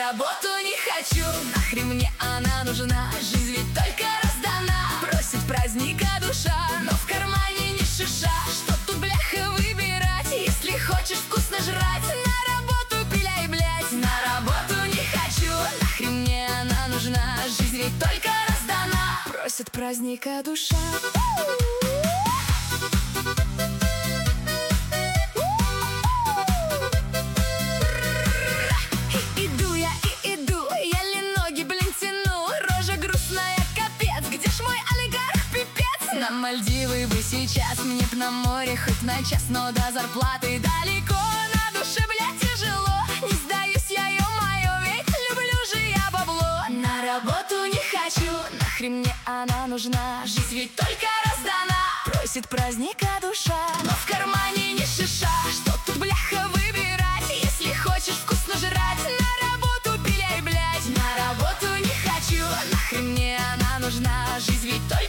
работу не хочу, нахрен мне она нужна. Жизнь ведь только раздана, просит праздника душа, но в кармане не шиша. Что тут, бляха, выбирать, если хочешь вкусно жрать? На работу пиляй, блядь, на работу не хочу, нахрен мне она нужна. Жизнь ведь только раздана, просит праздника душа. На Мальдивы бы сейчас, мне б на море хоть на час, но до зарплаты далеко, на душе, блядь, тяжело. Не сдаюсь я, ё-моё, ведь люблю же я бабло. На работу не хочу, нахрен мне она нужна. Жизнь ведь только раздана, просит праздника душа, но в кармане не шиша. Что тут, бляха, выбирать, если хочешь вкусно жрать? На работу пиляй, блядь, на работу не хочу, нахрен мне она нужна. Жизнь ведь только